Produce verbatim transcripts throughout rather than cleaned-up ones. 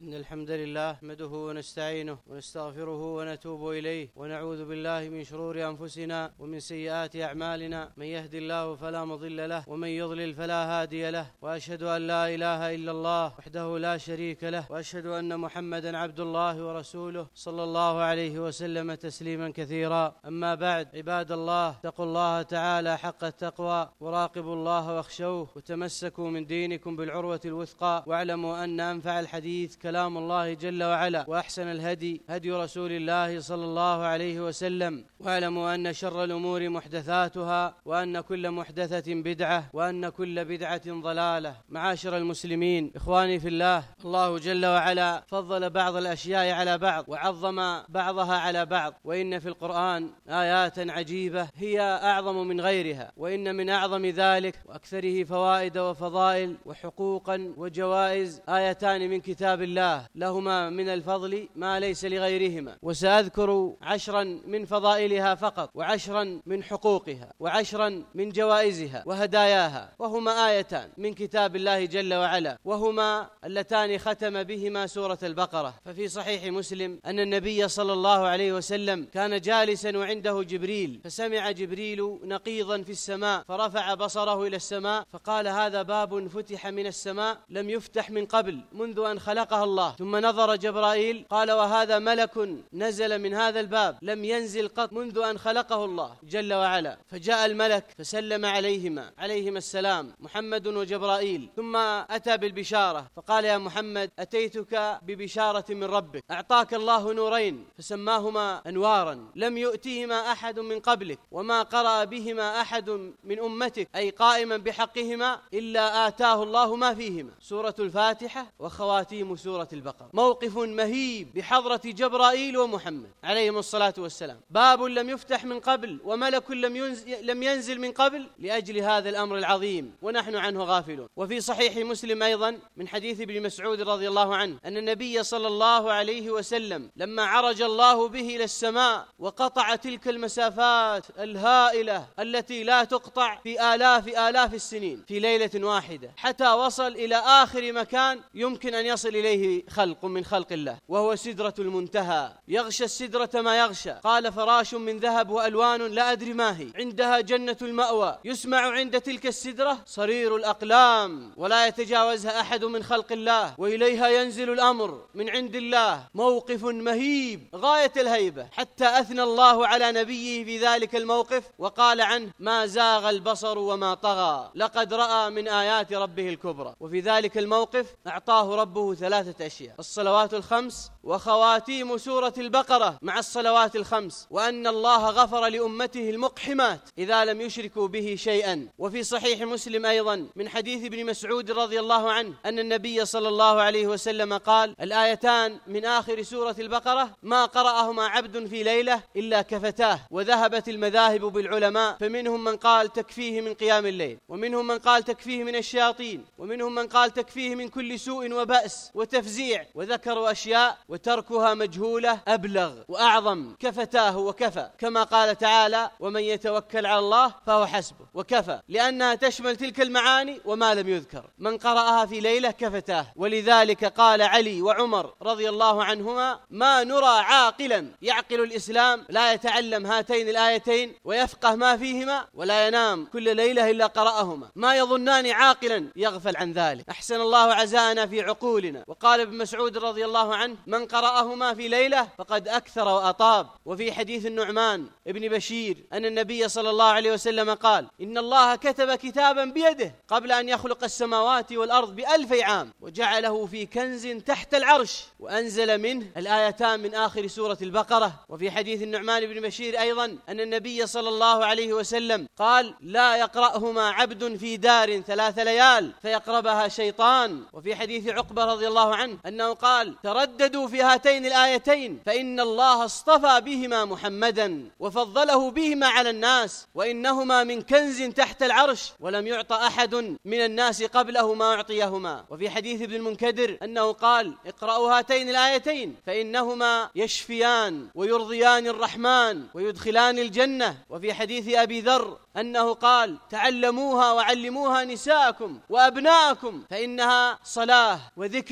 إن الحمد لله نحمده ونستعينه ونستغفره ونتوب إليه ونعوذ بالله من شرور أنفسنا ومن سيئات أعمالنا، من يهد الله فلا مضل له ومن يضلل فلا هادي له، وأشهد أن لا إله إلا الله وحده لا شريك له، وأشهد أن محمدا عبد الله ورسوله صلى الله عليه وسلم تسليما كثيرا. أما بعد، عباد الله، اتقوا الله تعالى حق التقوى وراقبوا الله واخشوه وتمسكوا من دينكم بالعروة الوثقى، واعلموا أن أنفع الحديث كلام الله جل وعلا، وأحسن الهدي هدي رسول الله صلى الله عليه وسلم، واعلموا أن شر الأمور محدثاتها، وأن كل محدثة بدعة، وأن كل بدعة ضلالة. معاشر المسلمين، إخواني في الله، الله جل وعلا فضل بعض الأشياء على بعض وعظم بعضها على بعض، وإن في القرآن آيات عجيبة هي أعظم من غيرها، وإن من أعظم ذلك وأكثره فوائد وفضائل وحقوقا وجوائز آيتان من كتاب الله لهما من الفضل ما ليس لغيرهما، وسأذكر عشرا من فضائلها فقط، وعشرا من حقوقها، وعشرا من جوائزها وهداياها، وهما آيتان من كتاب الله جل وعلا، وهما اللتان ختم بهما سورة البقرة. ففي صحيح مسلم أن النبي صلى الله عليه وسلم كان جالسا وعنده جبريل، فسمع جبريل نقيضا في السماء، فرفع بصره إلى السماء فقال: هذا باب فتح من السماء لم يفتح من قبل منذ أن خلقها الله. ثم نظر جبرائيل قال: وهذا ملك نزل من هذا الباب لم ينزل قط منذ أن خلقه الله جل وعلا. فجاء الملك فسلم عليهما عليهما السلام، محمد وجبرائيل، ثم أتى بالبشارة فقال: يا محمد، أتيتك ببشارة من ربك، أعطاك الله نورين فسماهما أنوارا لم يؤتيهما أحد من قبلك، وما قرأ بهما أحد من أمتك أي قائما بحقهما إلا آتاه الله ما فيهما، سورة الفاتحة وخواتيم سورة البقرة. موقف مهيب بحضرة جبرائيل ومحمد عليهم الصلاة والسلام، باب لم يفتح من قبل وملك لم ينزل, لم ينزل من قبل لأجل هذا الأمر العظيم، ونحن عنه غافلون. وفي صحيح مسلم أيضا من حديث ابن مسعود رضي الله عنه أن النبي صلى الله عليه وسلم لما عرج الله به إلى السماء وقطع تلك المسافات الهائلة التي لا تقطع في آلاف آلاف السنين في ليلة واحدة، حتى وصل إلى آخر مكان يمكن أن يصل إليه خلق من خلق الله، وهو سدرة المنتهى. يغشى السدرة ما يغشى، قال: فراش من ذهب وألوان لا أدري ما هي، عندها جنة المأوى، يسمع عند تلك السدرة صرير الأقلام ولا يتجاوزها أحد من خلق الله، وإليها ينزل الأمر من عند الله. موقف مهيب غاية الهيبة، حتى أثنى الله على نبيه في ذلك الموقف وقال عنه: ما زاغ البصر وما طغى، لقد رأى من آيات ربه الكبرى. وفي ذلك الموقف أعطاه ربه ثلاثة أشياء: الصلوات الخمس وخواتيم سورة البقرة مع الصلوات الخمس، وأن الله غفر لأمته المقحمات إذا لم يشركوا به شيئا. وفي صحيح مسلم أيضا من حديث ابن مسعود رضي الله عنه أن النبي صلى الله عليه وسلم قال: الآيتان من آخر سورة البقرة ما قرأهما عبد في ليلة إلا كفتاه. وذهبت المذاهب بالعلماء، فمنهم من قال تكفيه من قيام الليل، ومنهم من قال تكفيه من الشياطين، ومنهم من قال تكفيه من كل سوء وبأس وتفزيع، وذكروا أشياء وتركها مجهولة أبلغ وأعظم: كفتاه وكفى، كما قال تعالى: ومن يتوكل على الله فهو حسبه، وكفى، لأنها تشمل تلك المعاني وما لم يذكر. من قرأها في ليلة كفتاه. ولذلك قال علي وعمر رضي الله عنهما: ما نرى عاقلا يعقل الإسلام لا يتعلم هاتين الآيتين ويفقه ما فيهما ولا ينام كل ليلة إلا قرأهما، ما يظنان عاقلا يغفل عن ذلك. أحسن الله عزاءنا في عقولنا. وقال ابن مسعود رضي الله عنه: من قرأهما في ليلة فقد أكثر وأطاب. وفي حديث النعمان ابن بشير أن النبي صلى الله عليه وسلم قال: إن الله كتب كتابا بيده قبل أن يخلق السماوات والأرض بألف عام، وجعله في كنز تحت العرش، وأنزل منه الآيتان من آخر سورة البقرة. وفي حديث النعمان بن بشير أيضا أن النبي صلى الله عليه وسلم قال: لا يقرأهما عبد في دار ثلاث ليال فيقربها شيطان. وفي حديث عقبة رضي الله عنه أنه قال: ترددوا في هاتين الآيتين فإن الله اصطفى بهما محمدا وفضله بهما على الناس، وإنهما من كنز تحت العرش ولم يعط أحد من الناس قبله ما أعطيهما. وفي حديث ابن المنكدر أنه قال: اقرأوا هاتين الآيتين فإنهما يشفيان ويرضيان الرحمن ويدخلان الجنة. وفي حديث أبي ذر أنه قال: تعلموها وعلموها نساءكم وأبناءكم فإنها صلاة وذكر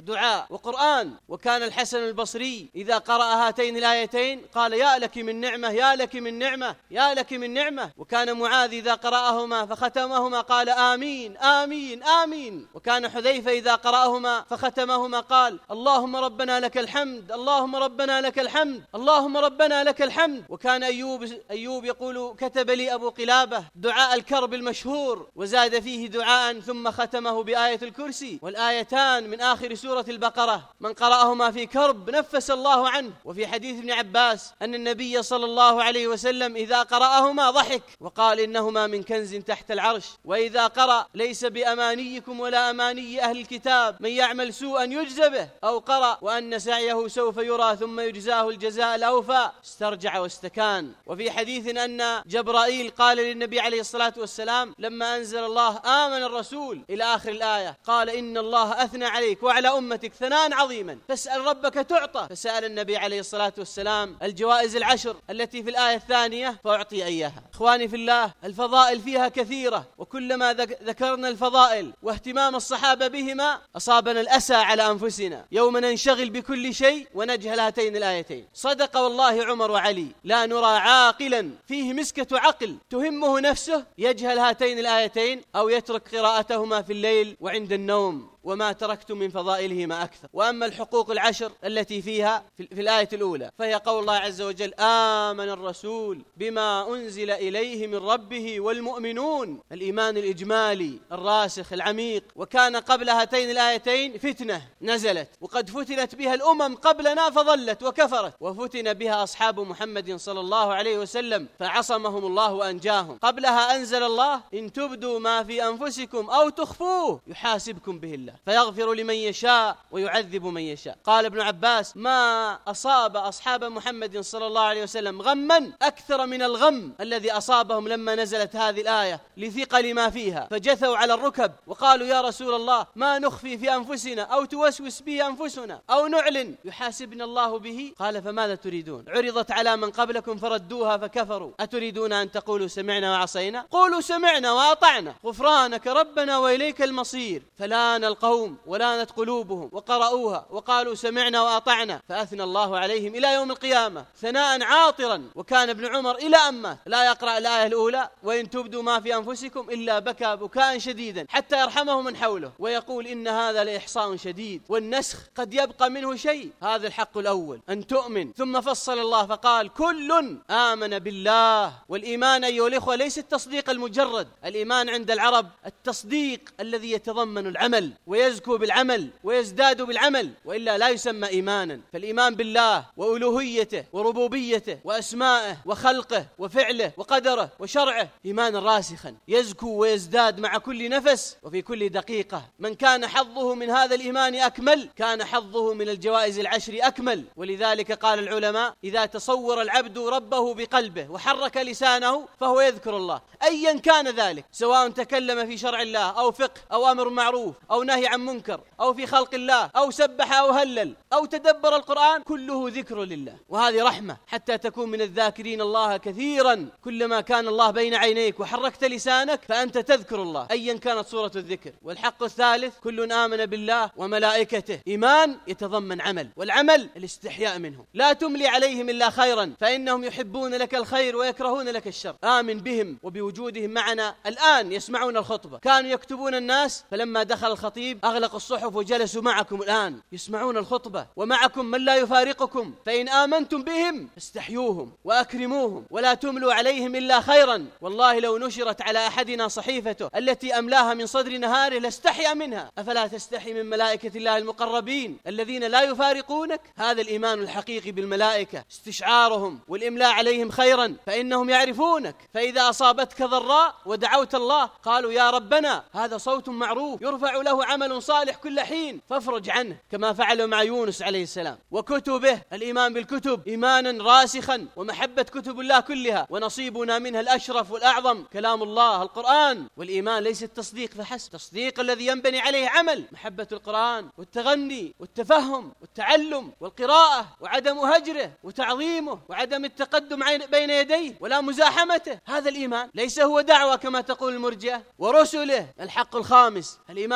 ودعاء وقرآن. وكان الحسن البصري إذا قرأ هاتين الآيتين قال يا لك من نعمة يا لك من نعمة يا لك من نعمة. وكان معاذ إذا قرأهما فختمهما قال آمين آمين آمين. وكان حذيفة إذا قرأهما فختمهما قال اللهم ربنا لك الحمد اللهم ربنا لك الحمد اللهم ربنا لك الحمد. وكان أيوب, أيوب يقول كتب لي أبو قلابة دعاء الكرب المشهور وزاد فيه دعاء ثم ختمه بآية الكرسي، والآيتان من آخر سورة البقرة من قرأهما في كرب نفس الله عنه. وفي حديث ابن عباس أن النبي صلى الله عليه وسلم إذا قرأهما ضحك وقال إنهما من كنز تحت العرش. وإذا قرأ ليس بأمانيكم ولا أماني أهل الكتاب من يعمل سوءا يجزى به، أو قرأ وأن سعيه سوف يرى ثم يجزاه الجزاء الأوفى استرجع واستكان. وفي حديث أن جبرائيل قال للنبي عليه الصلاة والسلام لما أنزل الله آمن الرسول إلى آخر الآية قال إن الله أثنى عليك وعلى أمتك ثناء عظيما فاسأل ربك تعطى. فسأل النبي عليه الصلاة والسلام الجوائز العشر التي في الآية الثانية فأعطي إياها. إخواني في الله، الفضائل فيها كثيرة، وكلما ذكرنا الفضائل واهتمام الصحابة بهما أصابنا الأسى على أنفسنا يوم ننشغل بكل شيء ونجهل هاتين الآيتين. صدق والله عمر وعلي لا نرى عاقلا فيه مسكة عقل تهمه نفسه يجهل هاتين الآيتين أو يترك قراءتهما في الليل وعند النوم، وما تركت من فضائلهما أكثر. وأما الحقوق العشر التي فيها في الآية الأولى فهي قول الله عز وجل آمن الرسول بما أنزل إليه من ربه والمؤمنون، الإيمان الإجمالي الراسخ العميق. وكان قبل هاتين الآيتين فتنة نزلت وقد فتنت بها الأمم قبلنا فضلت وكفرت، وفتن بها أصحاب محمد صلى الله عليه وسلم فعصمهم الله وأنجاهم. قبلها أنزل الله إن تبدوا ما في أنفسكم أو تخفوه يحاسبكم به الله فيغفر لمن يشاء ويعذب من يشاء. قال ابن عباس ما أصاب أصحاب محمد صلى الله عليه وسلم غما أكثر من الغم الذي أصابهم لما نزلت هذه الآية لثقل ما فيها، فجثوا على الركب وقالوا يا رسول الله ما نخفي في أنفسنا أو توسوس به أنفسنا أو نعلن يحاسبنا الله به. قال فماذا تريدون؟ عرضت على من قبلكم فردوها فكفروا، أتريدون أن تقولوا سمعنا وعصينا؟ قولوا سمعنا وأطعنا غفرانك ربنا وإليك المصير. فلان القوم ولانت قلوبهم وقرأوها وقالوا سمعنا وأطعنا فأثنى الله عليهم إلى يوم القيامة ثناء عاطرا. وكان ابن عمر إلى أمه لا يقرأ الآية الأولى وإن تبدوا ما في أنفسكم إلا بكى بكاء شديدا حتى يرحمه من حوله ويقول إن هذا لإحصاء شديد والنسخ قد يبقى منه شيء. هذا الحق الأول أن تؤمن. ثم فصل الله فقال كل آمن بالله. والإيمان أيها الإخوة ليس التصديق المجرد، الإيمان عند العرب التصديق الذي يتضمن العمل ويزكو بالعمل ويزداد بالعمل، وإلا لا يسمى إيمانا. فالإيمان بالله وألوهيته وربوبيته وأسمائه وخلقه وفعله وقدره وشرعه إيمانا راسخا يزكو ويزداد مع كل نفس وفي كل دقيقة. من كان حظه من هذا الإيمان أكمل كان حظه من الجوائز العشر أكمل. ولذلك قال العلماء إذا تصور العبد ربه بقلبه وحرك لسانه فهو يذكر الله أيا كان ذلك، سواء تكلم في شرع الله أو فقه أو أمر معروف أو نهي عن منكر أو في خلق الله أو سبح أو هلل أو تدبر القرآن كله ذكر لله. وهذه رحمة حتى تكون من الذاكرين الله كثيرا. كلما كان الله بين عينيك وحركت لسانك فأنت تذكر الله أيا كانت صورة الذكر. والحق الثالث كل آمن بالله وملائكته، إيمان يتضمن عمل، والعمل الاستحياء منهم. لا تملي عليهم إلا خيرا فإنهم يحبون لك الخير ويكرهون لك الشر. آمن بهم وبوجودهم معنا الآن يسمعون الخطبة. كانوا يكتبون الناس فلما دخل الخطيب أغلق الصحف وجلسوا معكم الآن يسمعون الخطبة ومعكم من لا يفارقكم. فإن آمنتم بهم استحيوهم وأكرموهم ولا تملوا عليهم إلا خيرا. والله لو نشرت على أحدنا صحيفته التي أملاها من صدر نهاره لاستحيا منها. أفلا تستحي من ملائكة الله المقربين الذين لا يفارقونك؟ هذا الإيمان الحقيقي بالملائكة، استشعارهم والإملاء عليهم خيرا فإنهم يعرفونك. فإذا أصابتك ضراء ودعوت الله قالوا يا ربنا هذا صوت معروف يرفع له عمل صالح كل حين فافرج عنه، كما فعلوا مع يونس عليه السلام. وكتبه، الإيمان بالكتب إيمانا راسخا ومحبة كتب الله كلها، ونصيبنا منها الأشرف والأعظم كلام الله القرآن. والإيمان ليس التصديق فحسب، التصديق الذي ينبني عليه عمل، محبة القرآن والتغني والتفهم والتعلم والقراءة وعدم هجره وتعظيمه وعدم التقدم بين يديه ولا مزاحمته. هذا الإيمان ليس هو دعوة كما تقول المرجئة. ورسله، الحق الخامس الإيمان بالرسل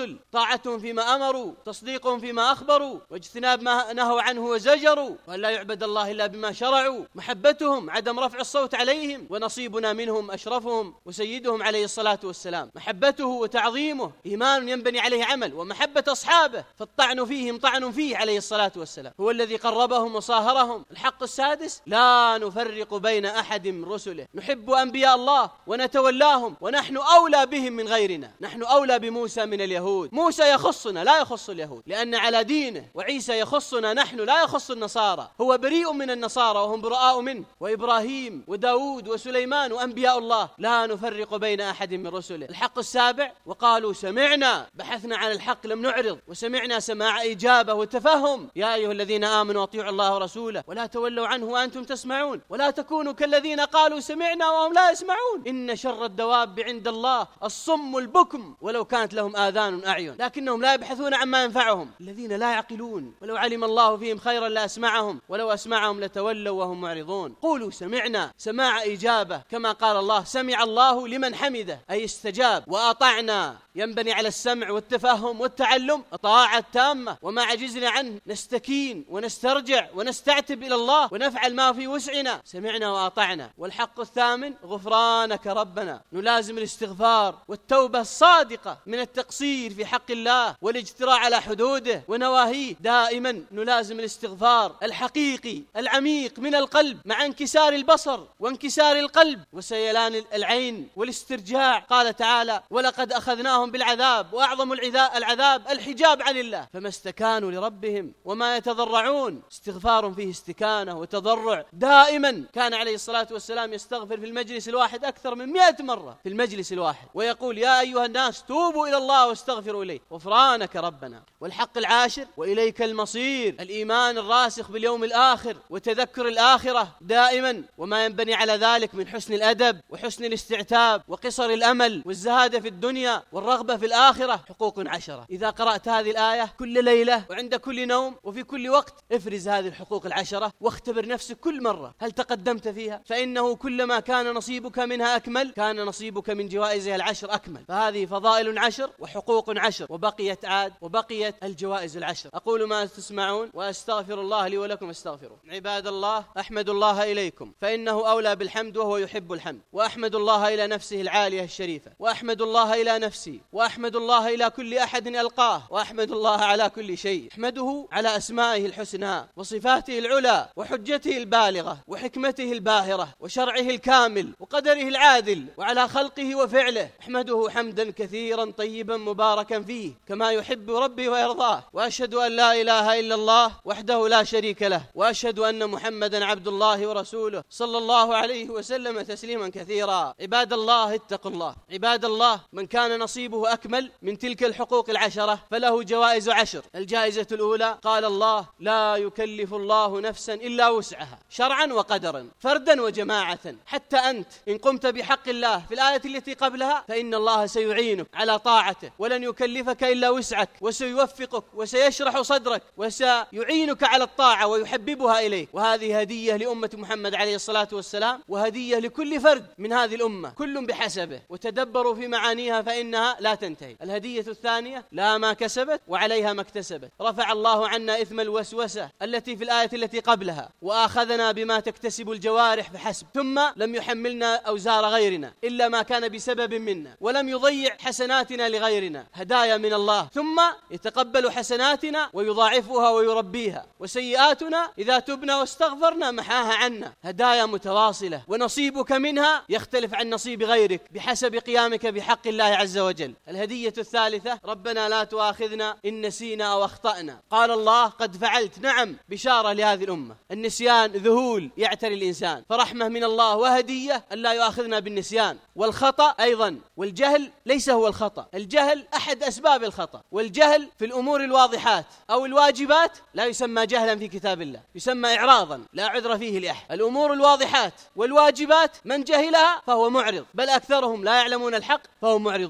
الرسل طاعتهم فيما أمروا، تصديقهم فيما أخبروا، واجتناب ما نهوا عنه وزجروا، وأن لا يعبد الله إلا بما شرعوا، محبتهم عدم رفع الصوت عليهم، ونصيبنا منهم أشرفهم وسيدهم عليه الصلاة والسلام. محبته وتعظيمه إيمان ينبني عليه عمل، ومحبة أصحابه فالطعن فيهم طعن فيه عليه الصلاة والسلام، هو الذي قربهم وصاهرهم. الحق السادس: لا نفرق بين أحد من رسله، نحب أنبياء الله ونتولاهم، ونحن أولى بهم من غيرنا، نحن أولى بموسى من اليهود. موسى يخصنا لا يخص اليهود لأن على دينه، وعيسى يخصنا نحن لا يخص النصارى، هو بريء من النصارى وهم براء منه، وإبراهيم وداود وسليمان وأنبياء الله لا نفرق بين أحد من رسله. الحق السابع: وقالوا سمعنا، بحثنا عن الحق لم نعرض، وسمعنا سماع إجابة وتفهم. يا أيها الذين آمنوا أطيعوا الله ورسوله ولا تولوا عنه وأنتم تسمعون، ولا تكونوا كالذين قالوا سمعنا وهم لا يسمعون، إن شر الدواب عند الله الصم البكم ولو كانت لهم آذان أعين لكنهم لا يبحثون عما ينفعهم. الذين لا يعقلون، ولو علم الله فيهم خيرا لأسمعهم ولو أسمعهم لتولوا وهم معرضون. قولوا سمعنا سماع إجابة، كما قال الله: سمع الله لمن حمده، أي استجاب. وأطعنا ينبني على السمع والتفهم والتعلم، طاعة تامة، وما عجزنا عنه نستكين ونسترجع ونستعتب إلى الله ونفعل ما في وسعنا. سمعنا وأطعنا. والحق الثامن: غفرانك ربنا، نلازم الاستغفار والتوبة الصادقة من التقصير في حق الله والاجتراء على حدوده ونواهيه. دائما نلازم الاستغفار الحقيقي العميق من القلب، مع انكسار البصر وانكسار القلب وسيلان العين والاسترجاع. قال تعالى: ولقد أخذناهم بالعذاب، وأعظم العذاب الحجاب عن الله، فما استكانوا لربهم وما يتضرعون. استغفار فيه استكانة وتضرع دائما. كان عليه الصلاة والسلام يستغفر في المجلس الواحد أكثر من مئة مرة في المجلس الواحد، ويقول: يا أيها الناس توبوا إلى الله واستغفروا إليه غفرانك ربنا. والحق العاشر: وإليك المصير، الإيمان الراسخ باليوم الآخر وتذكر الآخرة دائما، وما ينبني على ذلك من حسن الأدب وحسن الاستعتاب وقصر الأمل والزهادة في الدنيا والرغبة في الآخرة. حقوق عشرة. إذا قرأت هذه الآية كل ليلة وعند كل نوم وفي كل وقت، افرز هذه الحقوق العشرة واختبر نفسك كل مرة هل تقدمت فيها، فإنه كلما كان نصيبك منها أكمل كان نصيبك من جوائزها العشر أكمل. فهذه فضائل عشر وحقوق عشر، وبقيت عاد وبقيت الجوائز العشر. أقول ما تسمعون وأستغفر الله لي ولكم، استغفروا. عباد الله، أحمد الله إليكم فإنه أولى بالحمد وهو يحب الحمد، وأحمد الله إلى نفسه العالية الشريفة، وأحمد الله إلى نفسي، وأحمد الله إلى كل أحد ألقاه، وأحمد الله على كل شيء. أحمده على أسمائه الحسنى وصفاته العلى وحجته البالغة وحكمته الباهرة وشرعه الكامل وقدره العادل وعلى خلقه وفعله. أحمده حمدا كثيرا طيبا مباركا فيه كما يحب ربي ويرضاه. وأشهد أن لا إله إلا الله وحده لا شريك له، وأشهد أن محمدا عبد الله ورسوله صلى الله عليه وسلم تسليما كثيرا. عباد الله، اتقوا الله. عباد الله، من كان نصيبه أكمل من تلك الحقوق العشرة فله جوائز عشر. الجائزة الأولى: قال الله: لا يكلف الله نفسا إلا وسعها، شرعا وقدرا، فردا وجماعة. حتى أنت إن قمت بحق الله في الآية التي قبلها فإن الله سيعينك على طاعته، ولن يكلفك إلا وسعك، وسيوفقك وسيشرح صدرك وسيعينك على الطاعة ويحببها إليك. وهذه هدية لأمة محمد عليه الصلاة والسلام، وهدية لكل فرد من هذه الأمة، كل بحسبه، وتدبروا في معانيها فإنها لا تنتهي. الهدية الثانية: لا ما كسبت وعليها ما اكتسبت. رفع الله عنا إثم الوسوسة التي في الآية التي قبلها، وآخذنا بما تكتسب الجوارح فحسب، ثم لم يحملنا أوزار غيرنا إلا ما كان بسبب منا، ولم يضيع حسناتنا لغيرنا، هدايا من الله، ثم يتقبل حسناتنا ويضاعفها ويربيها، وسيئاتنا إذا تبنا واستغفرنا محاها عنا، هدايا متواصلة، ونصيبك منها يختلف عن نصيب غيرك بحسب قيامك بحق الله عز وجل. الهدية الثالثة: ربنا لا تؤاخذنا إن نسينا أو أخطأنا. قال الله: قد فعلت. نعم، بشارة لهذه الأمة. النسيان ذهول يعتري الإنسان، فرحمة من الله وهدية أن لا يؤاخذنا بالنسيان. والخطأ أيضا، والجهل ليس هو الخطأ، الجهل أحد أسباب الخطأ، والجهل في الأمور الواضحات أو الواجبات لا يسمى جهلا في كتاب الله، يسمى إعراضا لا عذر فيه لأحد. الأمور الواضحات والواجبات من جهلها فهو معرض، بل أكثرهم لا يعلمون الحق فهم معرضون. ومن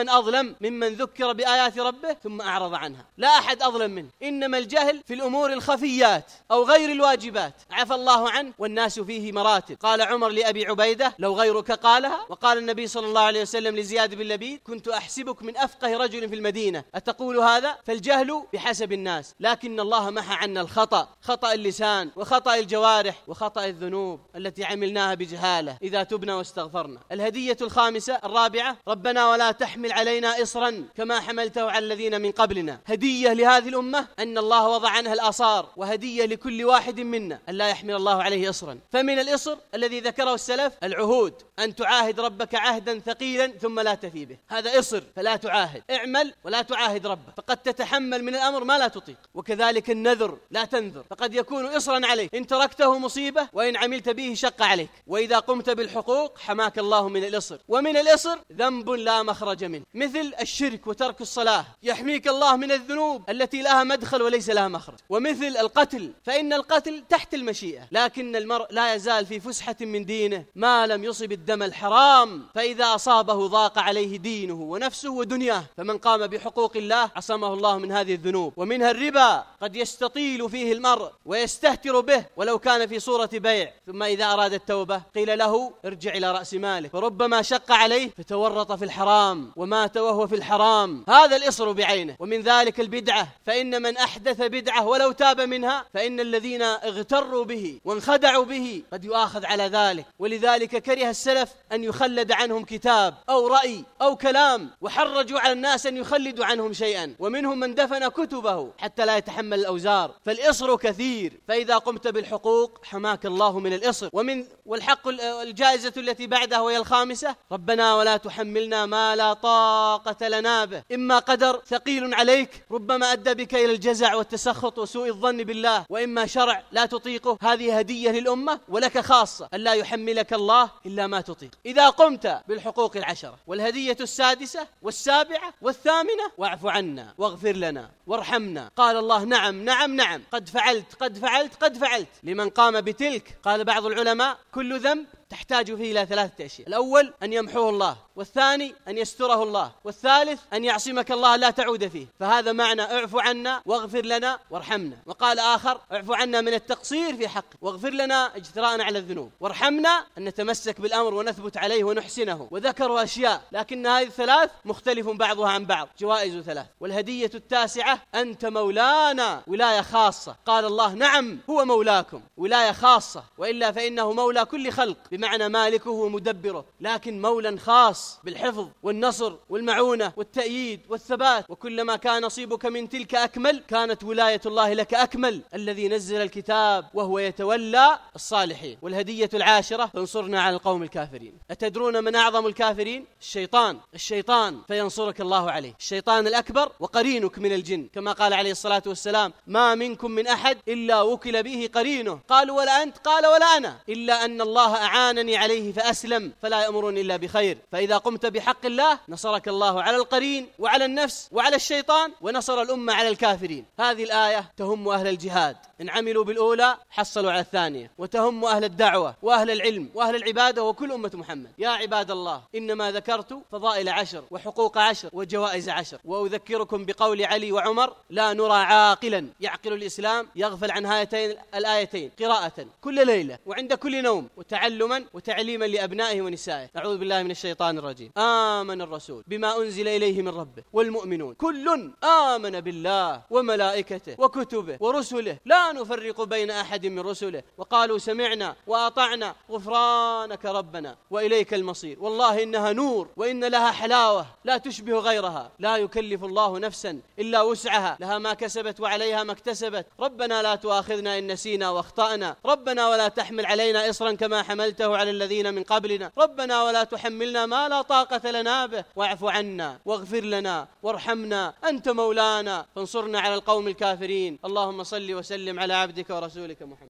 ومن أظلم ممن ذكر بآيات ربه ثم أعرض عنها. لا أحد أظلم منه، إنما الجهل في الأمور الخفيات أو غير الواجبات عفى الله عنه، والناس فيه مراتب. قال عمر لأبي عبيدة: لو غيرك قالها. وقال النبي صلى الله عليه وسلم لزياد بن لبيد: كنت أحسبك من أفقه رجل في المدينة أتقول هذا؟ فالجهل بحسب الناس، لكن الله محى عنا الخطأ، خطأ اللسان وخطأ الجوارح وخطأ الذنوب التي عملناها بجهالة إذا تبنا واستغفرنا. الهدية الخامسة الرابعة: ربنا ولا تحمل علينا إصرا كما حملته على الذين من قبلنا. هدية لهذه الأمة أن الله وضع عنها الآثار، وهدية لكل واحد منا أن لا يحمل الله عليه إصرا. فمن الإصر الذي ذكره السلف العهود، أن تعاهد ربك عهدا ثقيلا ثم لا تفي به، هذا إصر، فلا تعاهد. اعمل ولا تعاهد ربك، فقد تتحمل من الأمر ما لا تطيق. وكذلك النذر، لا تنذر، فقد يكون إصرا عليك، إن تركته مصيبة وإن عملت به شق عليك. وإذا قمت بالحقوق حماك الله من الإصر. ومن الإصر ذنب لا مخرج منه، مثل الشرك وترك الصلاة، يحميك الله من الذنوب التي لها مدخل وليس لها مخرج. ومثل القتل، فإن القتل تحت المشيئة، لكن المرء لا يزال في فسحة من دينه ما لم يصب الدم الحرام، فإذا أصابه ضاق عليه دينه ونفسه ودنياه. فمن قام بحقوق الله عصمه الله من هذه الذنوب. ومنها الربا، قد يستطيل فيه المرء ويستهتر به ولو كان في صورة بيع، ثم إذا أراد التوبة قيل له ارجع إلى رأس مالك، فربما شق عليه فتورط في الحرام ومات وهو في الحرام. هذا الإصر بعينه. ومن ذلك البدعة، فإن من أحدث بدعة ولو تاب منها فإن الذين اغتروا به وانخدعوا به قد يؤاخذ على ذلك. ولذلك كره السلف أن يخلد عنهم كتاب أو رأي أو كلام، وحرجوا على الناس أن يخلدوا عنهم شيئا، ومنهم من دفن كتبه حتى لا يتحمل الأوزار. فالإصر كثير، فإذا قمت بالحقوق حماك الله من الإصر. ومن والحق الجائزة التي بعدها وهي الخامسة: ربنا ولا تحملنا ما لا طاقة لنا به. إما قدر ثقيل عليك ربما أدى بك إلى الجزع والتسخط وسوء الظن بالله، وإما شرع لا تطيقه. هذه هدية للأمة ولك خاصة، ألا يحملك الله إلا ما تطيق إذا قمت بالحقوق العشرة. والهدية السادسة والسابعة والثامنة: واعف عنا واغفر لنا وارحمنا. قال الله: نعم نعم نعم، قد فعلت قد فعلت قد فعلت. لمن قام بتلك قال بعض العلماء: كل ذنب تحتاج فيه إلى ثلاثة أشياء: الأول أن يمحوه الله، والثاني أن يستره الله، والثالث أن يعصمك الله لا تعود فيه. فهذا معنى اعف عنا واغفر لنا وارحمنا. وقال آخر: اعف عنا من التقصير في حقه، واغفر لنا اجتراءنا على الذنوب، وارحمنا أن نتمسك بالأمر ونثبت عليه ونحسنه. وذكروا أشياء، لكن هذه الثلاث مختلف بعضها عن بعض، جوائز ثلاث. والهدية التاسعة: أنت مولانا ولاية خاصة. قال الله: نعم هو مولاكم ولاية خاصة، وإلا فإنه مولى كل خلق، بمعنى مالكه ومدبره، لكن مولا خاص بالحفظ والنصر والمعونة والتأييد والثبات. وكلما كان نصيبك من تلك أكمل كانت ولاية الله لك أكمل، الذي نزل الكتاب وهو يتولى الصالحين. والهدية العاشرة: فانصرنا على القوم الكافرين. أتدرون من أعظم الكافرين؟ الشيطان. الشيطان فينصرك الله عليه، الشيطان الأكبر وقرينك من الجن، كما قال عليه الصلاة والسلام: ما منكم من أحد إلا وكل به قرينه. قالوا: ولا أنت؟ قال: ولا أنا، إلا أن الله أعانني عليه فأسلم، فلا يأمرني إلا بخير. فإذا قمت بحق الله نصرك الله على القرين وعلى النفس وعلى الشيطان، ونصر الأمة على الكافرين. هذه الآية تهم أهل الجهاد، إن عملوا بالأولى حصلوا على الثانية، وتهم أهل الدعوة وأهل العلم وأهل العبادة وكل أمة محمد. يا عباد الله، إنما ذكرت فضائل عشر وحقوق عشر وجوائز عشر، وأذكركم بقول علي وعمر: لا نرى عاقلا يعقل الإسلام يغفل عن هاتين الآيتين قراءة كل ليلة وعند كل نوم، وتعلما وتعليما لأبنائه ونسائه. أعوذ بالله من الشيطان الرجيم. آمن الرسول بما أنزل إليه من ربه والمؤمنون كل آمن بالله وملائكته وكتبه ورسله لا نفرق بين أحد من رسله وقالوا سمعنا وأطعنا غفرانك ربنا وإليك المصير. والله إنها نور وإن لها حلاوة لا تشبه غيرها. لا يكلف الله نفسا إلا وسعها، لها ما كسبت وعليها ما اكتسبت. ربنا لا تؤاخذنا إن نسينا واخطأنا، ربنا ولا تحمل علينا إصرا كما حملته على الذين من قبلنا، ربنا ولا تحملنا ما لا طاقة لنا به، واعف عنا واغفر لنا وارحمنا أنت مولانا فانصرنا على القوم الكافرين. اللهم صل وسلم على عبدك ورسولك محمد.